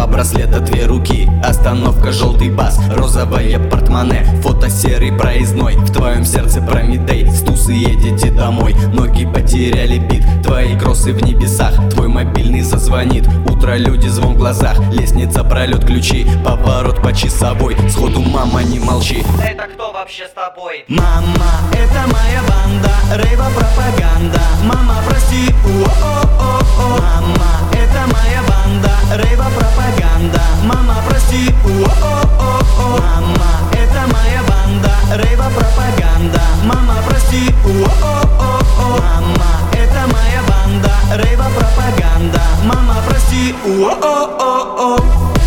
браслета, 2 руки, остановка, желтый бас, розовое портмоне, фото серый проездной, в твоем сердце Прометей, с тусы едете домой, ноги потеряли бит, твои кроссы в небесах, твой мобильный зазвонит, утро, люди, звон в глазах, лестница, пролет, ключи, поворот по часовой, сходу мама, не молчи. Это кто вообще с тобой? Мама, это моя банда, рейва пропаганда, мама, прости, о-о-о-о. Мама, это моя банда, рейва пропаганда, мама, прости, о-о-о-о. Мама, это моя банда, рейва пропаганда, мама, прости, о-о-о-о. Мама, это моя банда, рейва пропаганда, мама, прости, о-о-о-о.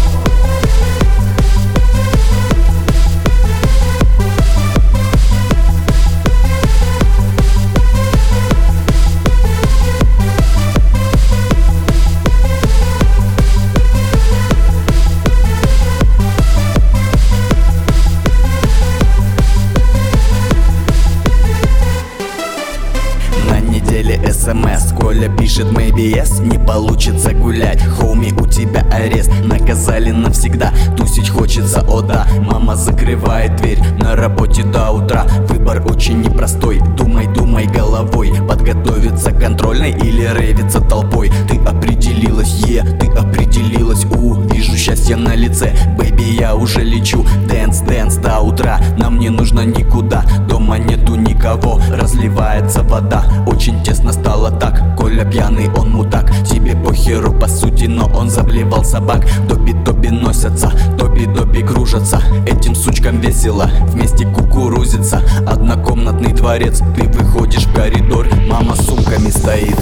СМС, Коля пишет maybe yes, не получится гулять, хоуми, у тебя арест, наказали навсегда, тусить хочется, о да. Мама закрывает дверь, на работе до утра, выбор очень непростой, думай, думай головой, подготовиться к контрольной или рейвиться толпой. Ты определилась, ты определилась, вижу счастье на лице, бэйби, я уже лечу, дэнс, дэнс до утра, нам не нужно никуда, дома нету никого, разливается вода, очень тесно стало так, Коля пьяный, он мудак, тебе похеру по сути, но он заблевал собак. Тоби-тоби носятся, тоби-доби кружатся, этим сучкам весело, вместе кукурузится, однокомнатный дворец, ты выходишь в коридор, мама с сумками стоит.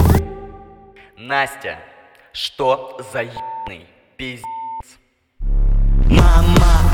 Настя, что за ебаный пиздец? Мама,